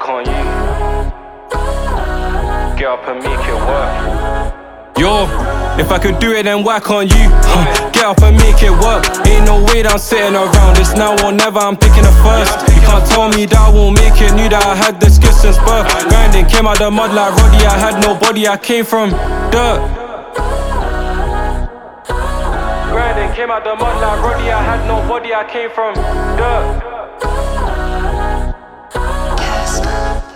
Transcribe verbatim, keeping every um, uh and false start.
on you. Get up and make it work. Yo, if I could do it, then why can't you? Huh, get up and make it work. Ain't no way that I'm sitting around. It's now or never, I'm picking it first. You can't tell me that I won't make it. Knew that I had the skill since birth. Grinding, came out the mud like Roddy. I had no body, I came from dirt. Grinding, came out the mud like Roddy. I had no body, I came from dirt.